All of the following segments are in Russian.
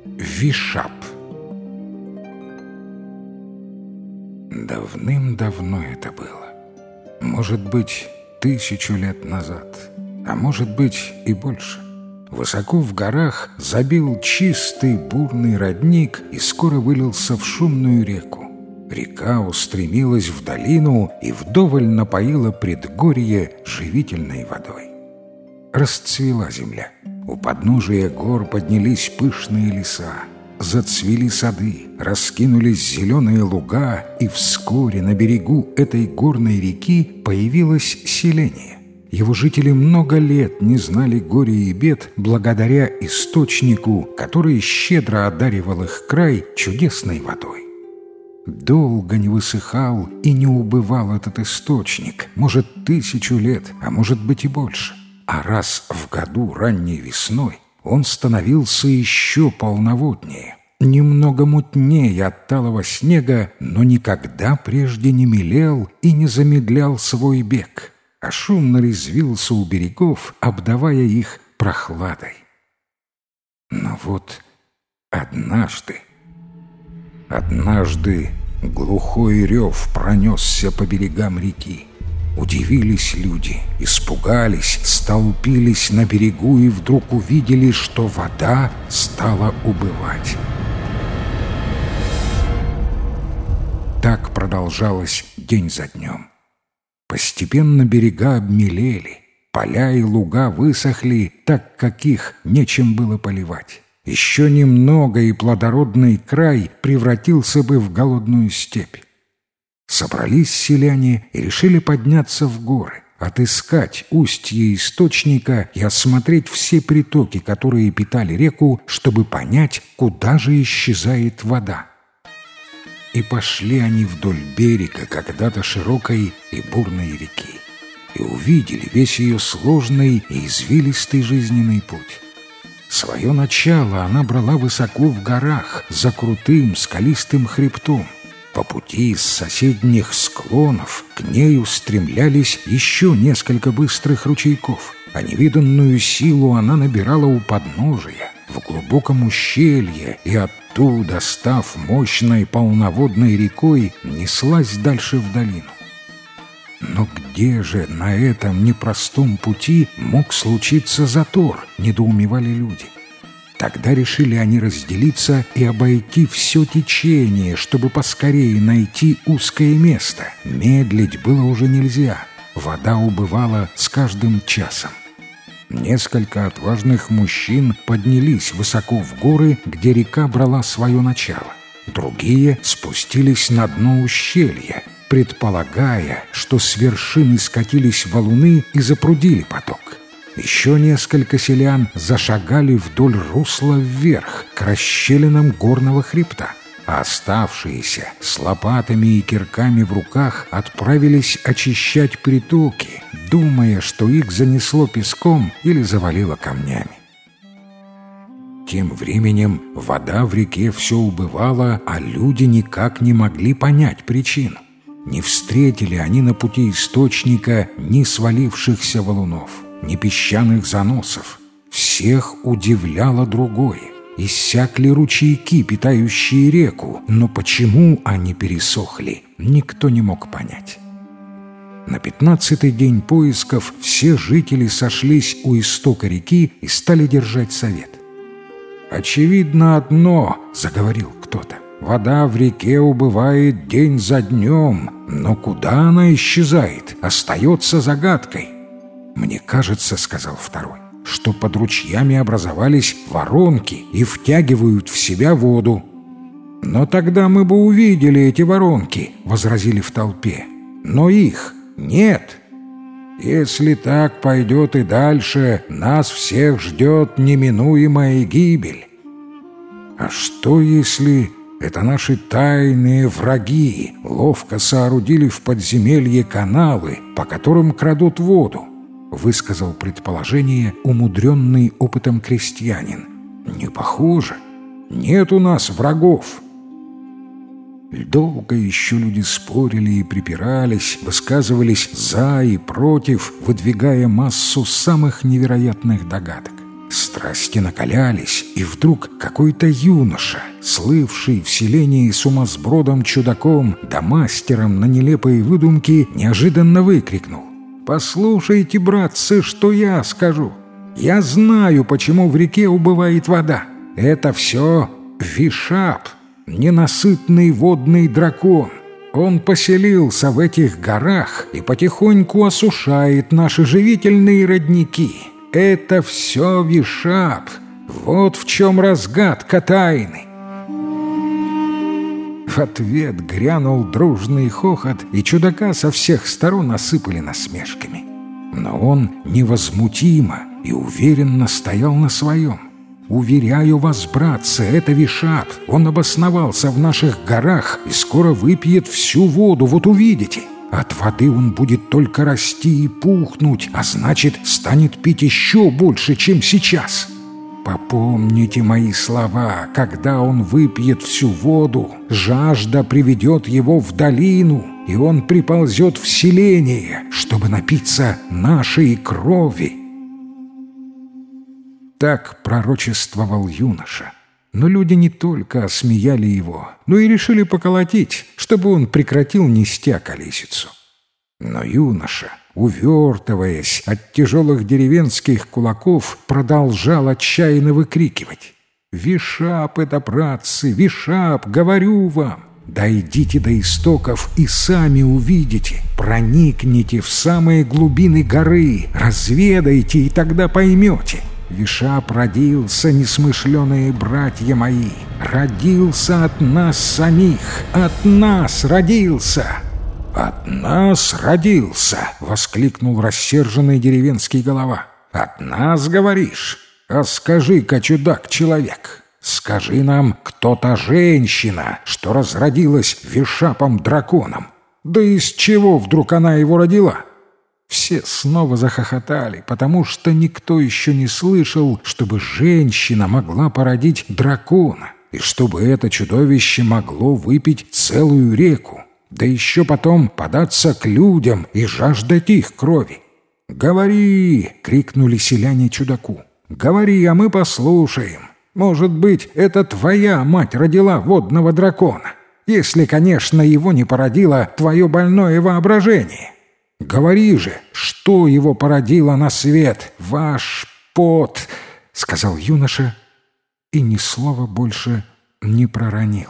Вишап. Давным-давно это было. Может быть, 1000 лет назад, а может быть и больше. Высоко в горах забил чистый бурный родник и скоро вылился в шумную реку. Река устремилась в долину и вдоволь напоила предгорье живительной водой. Расцвела земля. У подножия гор поднялись пышные леса. Зацвели сады, раскинулись зеленые луга, и вскоре на берегу этой горной реки появилось селение. Его жители много лет не знали горя и бед благодаря источнику, который щедро одаривал их край чудесной водой. Долго не высыхал и не убывал этот источник, может, 1000 лет, а может быть и больше. А раз в году ранней весной он становился еще полноводнее, немного мутнее от талого снега, но никогда прежде не мелел и не замедлял свой бег, а шумно резвился у берегов, обдавая их прохладой. Но вот однажды глухой рев пронесся по берегам реки. Удивились люди, испугались, столпились на берегу и вдруг увидели, что вода стала убывать. Так продолжалось день за днем. Постепенно берега обмелели, поля и луга высохли, так как их нечем было поливать. Еще немного, и плодородный край превратился бы в голодную степь. Собрались селяне и решили подняться в горы, отыскать устье источника и осмотреть все притоки, которые питали реку, чтобы понять, куда же исчезает вода. И пошли они вдоль берега когда-то широкой и бурной реки, и увидели весь ее сложный и извилистый жизненный путь. Свое начало она брала высоко в горах, за крутым скалистым хребтом. По пути из соседних склонов к ней устремлялись еще несколько быстрых ручейков, а невиданную силу она набирала у подножия, в глубоком ущелье, и оттуда, став мощной полноводной рекой, неслась дальше в долину. Но где же на этом непростом пути мог случиться затор, недоумевали люди. Тогда решили они разделиться и обойти все течение, чтобы поскорее найти узкое место. Медлить было уже нельзя, вода убывала с каждым часом. Несколько отважных мужчин поднялись высоко в горы, где река брала свое начало. Другие спустились на дно ущелья, предполагая, что с вершины скатились валуны и запрудили поток. Еще несколько селян зашагали вдоль русла вверх, к расщелинам горного хребта, а оставшиеся с лопатами и кирками в руках отправились очищать притоки, думая, что их занесло песком или завалило камнями. Тем временем вода в реке все убывала, а люди никак не могли понять причину. Не встретили они на пути источника ни свалившихся валунов, ни песчаных заносов. Всех удивляло другое. Иссякли ручейки, питающие реку, но почему они пересохли, никто не мог понять. На 15-й день поисков все жители сошлись у истока реки и стали держать совет. «Очевидно одно», — заговорил кто-то. «Вода в реке убывает день за днем, но куда она исчезает, остается загадкой». «Мне кажется, — сказал второй, — что под ручьями образовались воронки и втягивают в себя воду». «Но тогда мы бы увидели эти воронки», — возразили в толпе. «Но их нет. Если так пойдет и дальше, нас всех ждет неминуемая гибель». «А что, если это наши тайные враги ловко соорудили в подземелье каналы, по которым крадут воду?» — высказал предположение умудренный опытом крестьянин. «Не похоже. Нет у нас врагов». Долго еще люди спорили и припирались, высказывались за и против, выдвигая массу самых невероятных догадок. Страсти накалялись, и вдруг какой-то юноша, слывший в селении сумасбродом-чудаком да мастером на нелепые выдумки, неожиданно выкрикнул: «Послушайте, братцы, что я скажу! Я знаю, почему в реке убывает вода. Это все Вишап, ненасытный водный дракон. Он поселился в этих горах и потихоньку осушает наши живительные родники. Это все Вишап. Вот в чем разгадка тайны». В ответ грянул дружный хохот, и чудака со всех сторон осыпали насмешками. Но он невозмутимо и уверенно стоял на своем. «Уверяю вас, братцы, это Вишап. Он обосновался в наших горах и скоро выпьет всю воду, вот увидите. От воды он будет только расти и пухнуть, а значит, станет пить еще больше, чем сейчас. Попомните мои слова, когда он выпьет всю воду, жажда приведет его в долину, и он приползет в селение, чтобы напиться нашей крови». Так пророчествовал юноша. Но люди не только осмеяли его, но и решили поколотить, чтобы он прекратил нести околесицу. Но юноша, увертываясь от тяжелых деревенских кулаков, продолжал отчаянно выкрикивать: «Вишап это, братцы, Вишап, говорю вам! Дойдите до истоков и сами увидите, проникните в самые глубины горы, разведайте, и тогда поймете. Вишап родился, несмышленые братья мои, родился от нас самих, от нас родился!» «От нас родился!» — воскликнул рассерженный деревенский голова. «От нас, говоришь? А скажи-ка, чудак-человек, скажи нам, кто та женщина, что разродилась Вишапом-драконом? Да из чего вдруг она его родила?» Все снова захохотали, потому что никто еще не слышал, чтобы женщина могла породить дракона, и чтобы это чудовище могло выпить целую реку, да еще потом податься к людям и жаждать их крови. «Говори!» — крикнули селяне чудаку. «Говори, а мы послушаем. Может быть, это твоя мать родила водного дракона, если, конечно, его не породило твое больное воображение. Говори же, что его породило на свет, ваш пот!» — сказал юноша, и ни слова больше не проронил.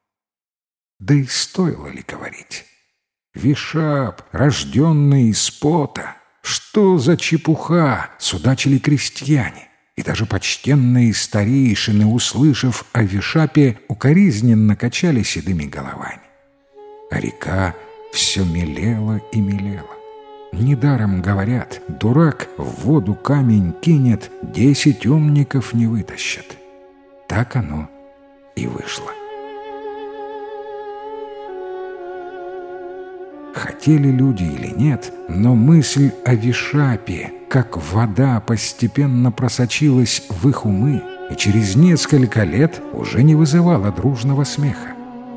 Да и стоило ли говорить? Вишап, рожденный из пота, что за чепуха, судачили крестьяне, и даже почтенные старейшины, услышав о Вишапе, укоризненно качали седыми головами. А река все мелела и мелела. Недаром говорят, дурак в воду камень кинет, 10 умников не вытащат. Так оно и вышло. Хотели люди или нет, но мысль о Вишапе, как вода, постепенно просочилась в их умы и через несколько лет уже не вызывала дружного смеха.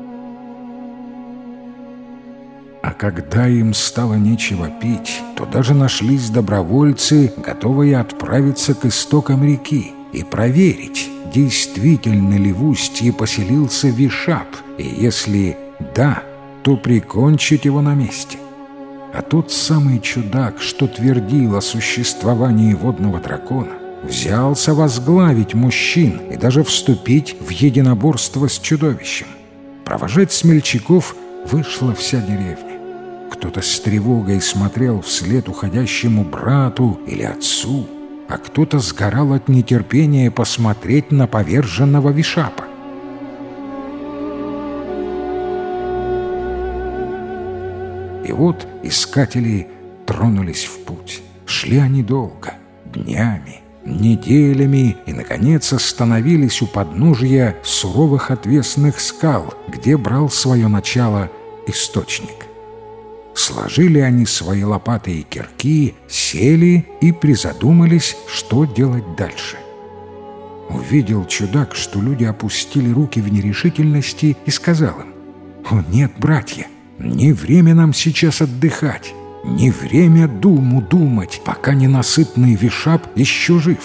А когда им стало нечего пить, то даже нашлись добровольцы, готовые отправиться к истокам реки и проверить, действительно ли в устье поселился Вишап, и если да, то прикончить его на месте. А тот самый чудак, что твердил о существовании водного дракона, взялся возглавить мужчин и даже вступить в единоборство с чудовищем. Провожать смельчаков вышла вся деревня. Кто-то с тревогой смотрел вслед уходящему брату или отцу, а кто-то сгорал от нетерпения посмотреть на поверженного Вишапа. И вот искатели тронулись в путь. Шли они долго, днями, неделями, и, наконец, остановились у подножия суровых отвесных скал, где брал свое начало источник. Сложили они свои лопаты и кирки, сели и призадумались, что делать дальше. Увидел чудак, что люди опустили руки в нерешительности, и сказал им: «О нет, братья, не время нам сейчас отдыхать, не время думу думать, пока ненасытный Вишап еще жив.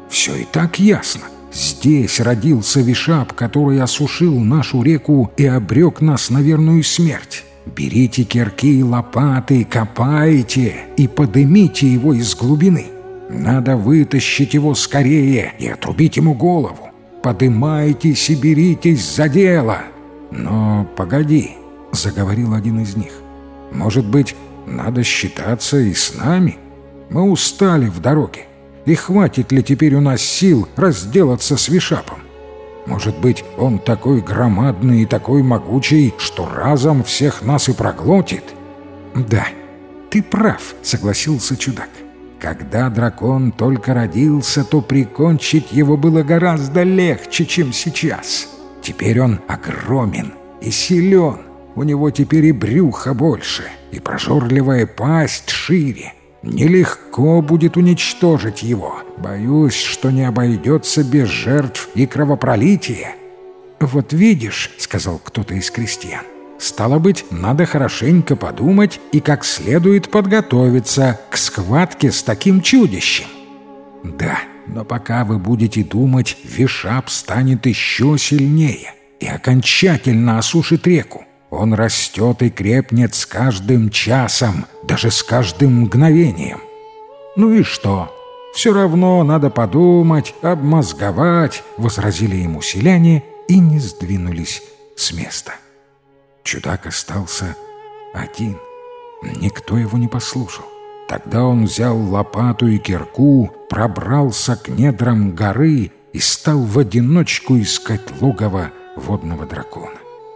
Все и так ясно. Здесь родился Вишап, который осушил нашу реку и обрек нас на верную смерть. Берите кирки и лопаты, копайте и подымите его из глубины. Надо вытащить его скорее и отрубить ему голову. Подымайтесь и беритесь за дело. Но погоди, заговорил один из них. Может быть, надо считаться и с нами? Мы устали в дороге. И хватит ли теперь у нас сил разделаться с Вишапом? Может быть, он такой громадный и такой могучий, что разом всех нас и проглотит? Да, ты прав, согласился чудак. Когда дракон только родился, то прикончить его было гораздо легче, чем сейчас. Теперь он огромен и силен. У него теперь и брюхо больше, и прожорливая пасть шире. Нелегко будет уничтожить его. Боюсь, что не обойдется без жертв и кровопролития. «Вот видишь», — сказал кто-то из крестьян, «стало быть, надо хорошенько подумать и как следует подготовиться к схватке с таким чудищем». «Да, но пока вы будете думать, Вишап станет еще сильнее и окончательно осушит реку. Он растет и крепнет с каждым часом, даже с каждым мгновением. Ну и что? Все равно надо подумать, обмозговать», — возразили ему селяне и не сдвинулись с места. Чудак остался один. Никто его не послушал. Тогда он взял лопату и кирку, пробрался к недрам горы и стал в одиночку искать логово водного дракона.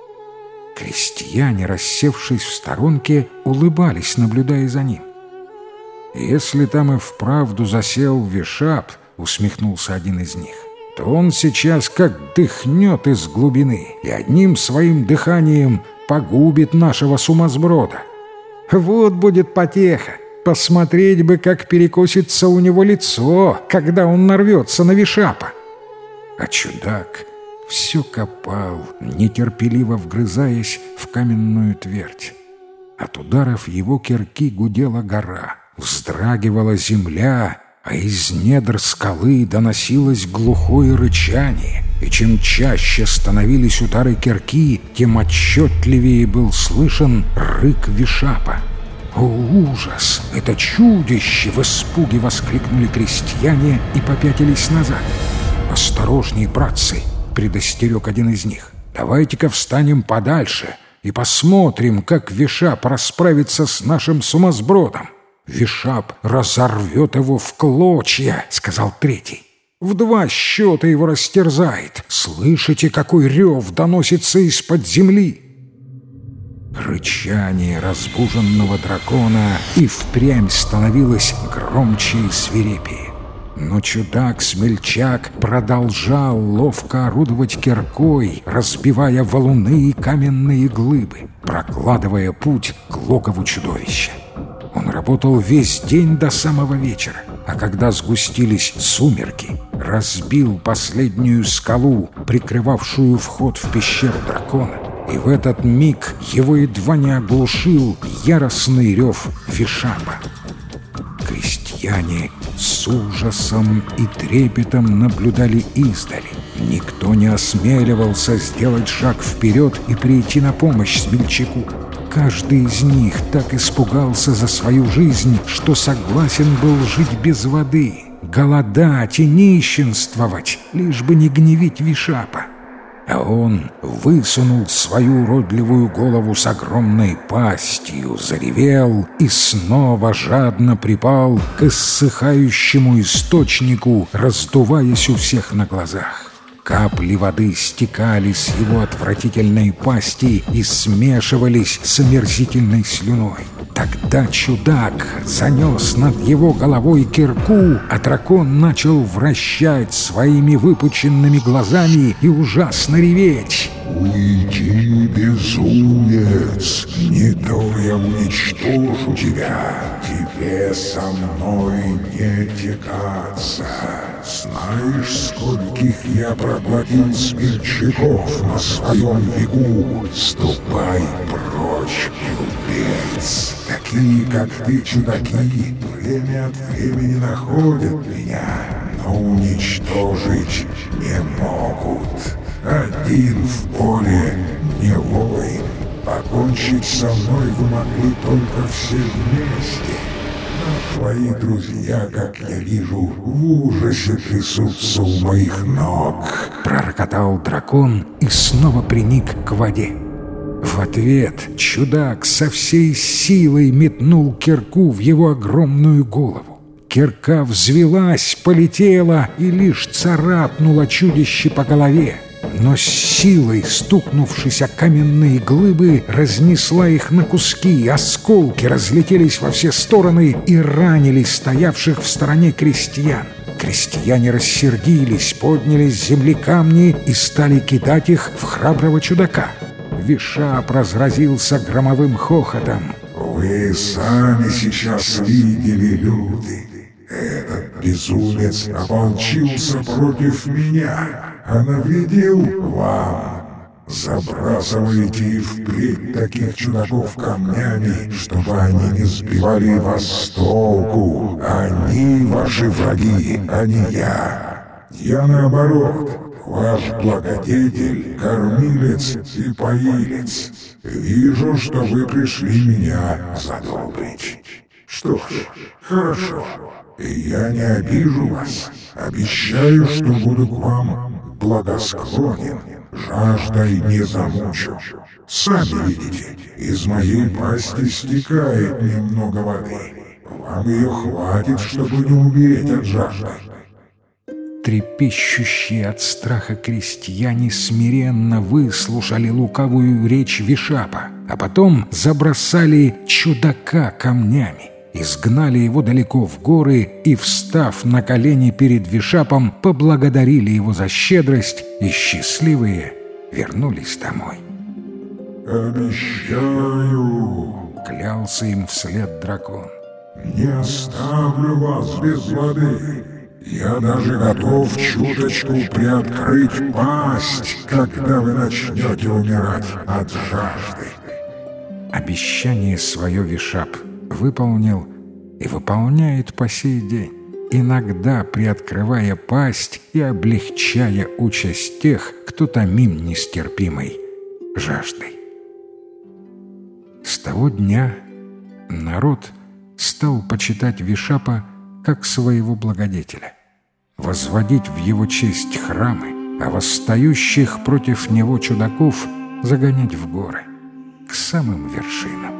Крестьяне, рассевшись в сторонке, улыбались, наблюдая за ним. «Если там и вправду засел Вишап, — усмехнулся один из них, — то он сейчас как дыхнет из глубины и одним своим дыханием погубит нашего сумасброда. Вот будет потеха! Посмотреть бы, как перекосится у него лицо, когда он нарвется на Вишапа!» А чудак все копал, нетерпеливо вгрызаясь в каменную твердь. От ударов его кирки гудела гора, вздрагивала земля, а из недр скалы доносилось глухое рычание, и чем чаще становились удары кирки, тем отчетливее был слышен рык Вишапа. «О, ужас! Это чудище!» — в испуге воскликнули крестьяне и попятились назад. «Осторожней, братцы!» — предостерег один из них. «Давайте-ка встанем подальше и посмотрим, как Вишап расправится с нашим сумасбродом. Вишап разорвет его в клочья», — сказал третий. «В 2 счета его растерзает. Слышите, какой рев доносится из-под земли?» Рычание разбуженного дракона и впрямь становилось громче и свирепее. Но чудак-смельчак продолжал ловко орудовать киркой, разбивая валуны и каменные глыбы, прокладывая путь к логову чудовища. Он работал весь день до самого вечера, а когда сгустились сумерки, разбил последнюю скалу, прикрывавшую вход в пещеру дракона, и в этот миг его едва не оглушил яростный рев Вишапа. Крестьяне с ужасом и трепетом наблюдали издали. Никто не осмеливался сделать шаг вперед и прийти на помощь смельчаку. Каждый из них так испугался за свою жизнь, что согласен был жить без воды, голодать и нищенствовать, лишь бы не гневить Вишапа. А он высунул свою уродливую голову с огромной пастью, заревел и снова жадно припал к иссыхающему источнику, раздуваясь у всех на глазах. Капли воды стекали с его отвратительной пасти и смешивались с омерзительной слюной. Тогда чудак занес над его головой кирку, а дракон начал вращать своими выпученными глазами и ужасно реветь. «Уйди, безумец, не то я уничтожу тебя. Тебе со мной не тягаться. Знаешь, скольких я проглотил смельчаков на своем веку? Ступай прочь, глупец. Такие, как ты, чудаки, время от времени находят меня, но уничтожить не могут. Один в поле не воин. Покончить со мной вы могли только все вместе. Но твои друзья, как я вижу, в ужасе трясутся у моих ног. Пророкотал дракон и снова приник к воде. В ответ чудак со всей силой метнул кирку в его огромную голову. Кирка взвелась, полетела и лишь царапнула чудище по голове, но с силой, стукнувшись о каменные глыбы, разнесла их на куски, осколки разлетелись во все стороны и ранили стоявших в стороне крестьян. Крестьяне рассердились, подняли с земли камни и стали кидать их в храброго чудака. Вишап разразился громовым хохотом. Вы сами сейчас видели, люди. Этот безумец ополчился против меня, а навредил вам. Забрасывайте и впредь таких чудаков камнями, чтобы они не сбивали вас с толку. Они ваши враги, а не я. Я наоборот, ваш благодетель, кормилец и поилец. Вижу, что вы пришли меня задобрить. Что ж, хорошо. Я не обижу вас. Обещаю, что буду к вам благосклонен. Жаждой не замучу. Сами видите, из моей пасти стекает немного воды. Вам ее хватит, чтобы не умереть от жажды. Трепещущие от страха крестьяне смиренно выслушали лукавую речь Вишапа, а потом забросали чудака камнями, изгнали его далеко в горы и, встав на колени перед Вишапом, поблагодарили его за щедрость и, счастливые, вернулись домой. «Обещаю», — клялся им вслед дракон, — «не оставлю вас без воды. Я даже готов чуточку приоткрыть пасть, когда вы начнете умирать от жажды». Обещание свое Вишап выполнил и выполняет по сей день, иногда приоткрывая пасть и облегчая участь тех, кто томим нестерпимой жаждой. С того дня народ стал почитать Вишапа как своего благодетеля, возводить в его честь храмы, а восстающих против него чудаков загонять в горы, к самым вершинам.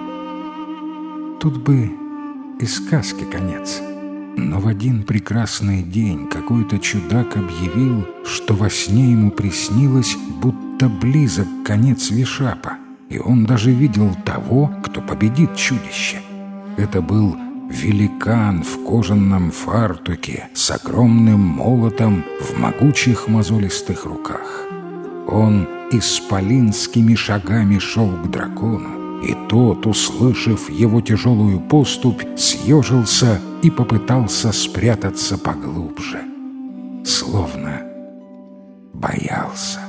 Тут бы и сказки конец, но в один прекрасный день какой-то чудак объявил, что во сне ему приснилось, будто близок конец Вишапа, и он даже видел того, кто победит чудище. Это был великан в кожаном фартуке с огромным молотом в могучих мозолистых руках. Он исполинскими шагами шел к дракону, и тот, услышав его тяжелую поступь, съежился и попытался спрятаться поглубже, словно боялся.